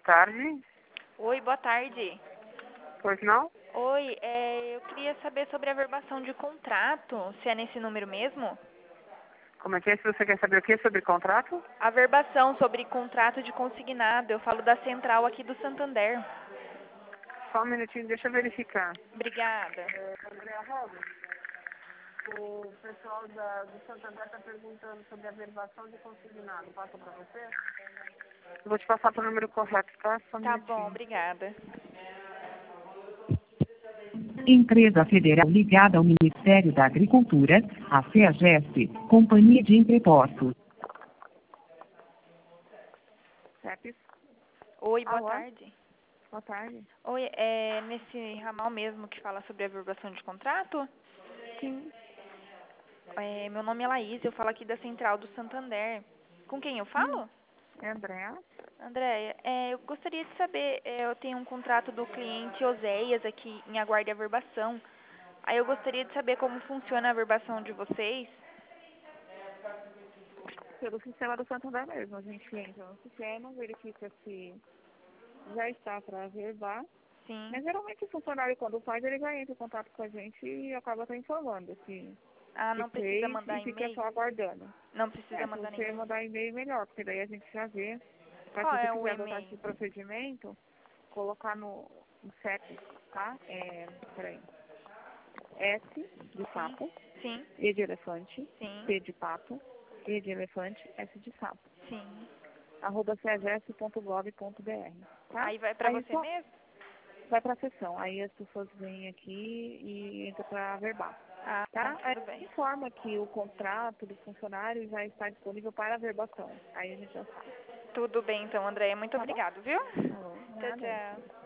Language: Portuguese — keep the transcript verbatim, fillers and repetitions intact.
tarde. Oi, boa tarde. Pois não? Oi, é, eu queria saber sobre a verbação de contrato, se é nesse número mesmo? Como é que é? Se você quer saber o que sobre contrato? A verbação sobre contrato de consignado, eu falo da central aqui do Santander. Só um minutinho, deixa eu verificar. Obrigada. É, Andréa Rosa, o pessoal da, do Santander está perguntando sobre a verbação de consignado. Passa para você? Eu vou te passar para o número correto, tá? Só um Tá bom, minutinho. obrigada. Empresa Federal ligada ao Ministério da Agricultura, a FEAGESP, Companhia de Entrepostos. C E P? Oi, boa Alô? tarde. Boa tarde. Oi, é nesse ramal mesmo que fala sobre a verbação de contrato? Sim. É, meu nome é Laís, eu falo aqui da central do Santander. Com quem eu Hum. falo? É Andréa? Andréia, é, eu gostaria de saber, é, eu tenho um contrato do cliente Oséias aqui em aguarde a verbação. Aí eu gostaria de saber como funciona a verbação de vocês. Pelo sistema do Santander mesmo. A gente entra no sistema, verifica se já está para verbar. Sim. Mas geralmente o funcionário, quando faz, ele já entra em contato com a gente e acaba até informando que, Ah, que não precisa fez mandar e fica e-mail? só aguardando. Não precisa É, se mandar você e-mail. mandar e-mail, melhor, porque daí a gente já vê. Mas Qual se você é o quiser adotar esse e-mail? procedimento, colocar no, no C E P, tá? É, peraí. S de Sim, sapo, sim, E de elefante, sim, P de pato, E de elefante, S de sapo. sim. Arroba ceages ponto gov ponto br, tá? Aí vai pra Aí você só mesmo? vai para a sessão. Aí as pessoas vêm aqui e entram para verbar. Ah, Tá? Aí tudo bem. informa que o contrato do funcionário já está disponível para a verbação. Aí a gente já sabe. Tudo bem então, Andréia. Muito Tá bom? obrigado, viu? Tá bom. Tchau, Nada. tchau.